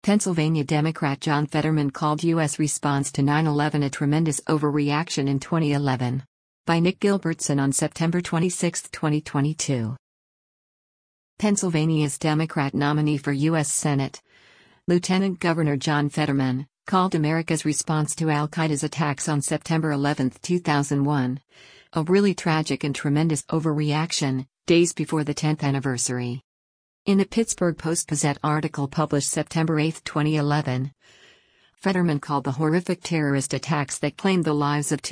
Pennsylvania Democrat John Fetterman called U.S. response to 9/11 a tremendous overreaction in 2011. By Nick Gilbertson on September 26, 2022. Pennsylvania's Democrat nominee for U.S. Senate, Lieutenant Governor John Fetterman, called America's response to al-Qaeda's attacks on September 11, 2001, a really tragic and tremendous overreaction, days before the 10th anniversary. In the Pittsburgh Post-Gazette article published September 8, 2011, Fetterman called the horrific terrorist attacks that claimed the lives of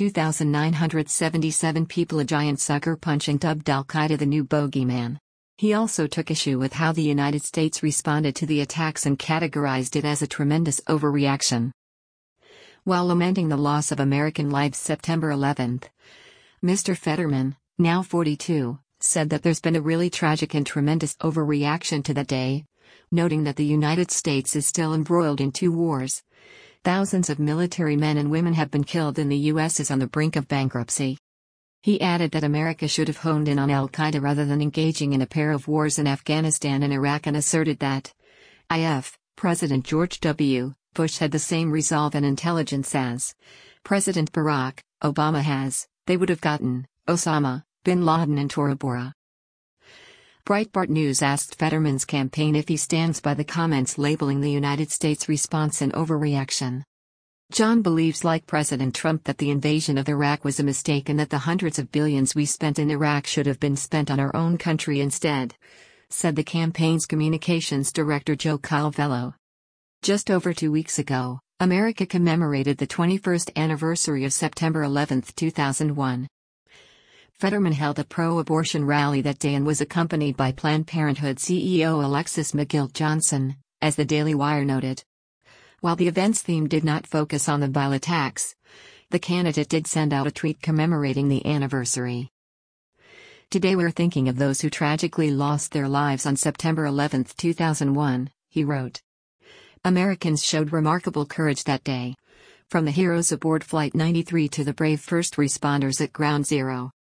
2,977 people a giant sucker punch and dubbed al-Qaeda the new bogeyman. He also took issue with how the United States responded to the attacks and categorized it as a tremendous overreaction. While lamenting the loss of American lives September 11, Mr. Fetterman, now 42, said that there's been a really tragic and tremendous overreaction to that day, noting that the United States is still embroiled in 2 wars. Thousands of military men and women have been killed and the U.S. is on the brink of bankruptcy. He added that America should have honed in on al-Qaeda rather than engaging in a pair of wars in Afghanistan and Iraq, and asserted that if President George W. Bush had the same resolve and intelligence as President Barack Obama has, they would have gotten Osama bin Laden and Tora Bora. Breitbart News asked Fetterman's campaign if he stands by the comments labeling the United States response an overreaction. John believes, like President Trump, that the invasion of Iraq was a mistake and that the hundreds of billions we spent in Iraq should have been spent on our own country instead, said the campaign's communications director Joe Calvello. Just over 2 weeks ago, America commemorated the 21st anniversary of September 11, 2001. Fetterman held a pro-abortion rally that day and was accompanied by Planned Parenthood CEO Alexis McGill Johnson, as the Daily Wire noted. While the event's theme did not focus on the vile attacks, the candidate did send out a tweet commemorating the anniversary. "Today we're thinking of those who tragically lost their lives on September 11, 2001, he wrote. Americans showed remarkable courage that day. From the heroes aboard Flight 93 to the brave first responders at Ground Zero.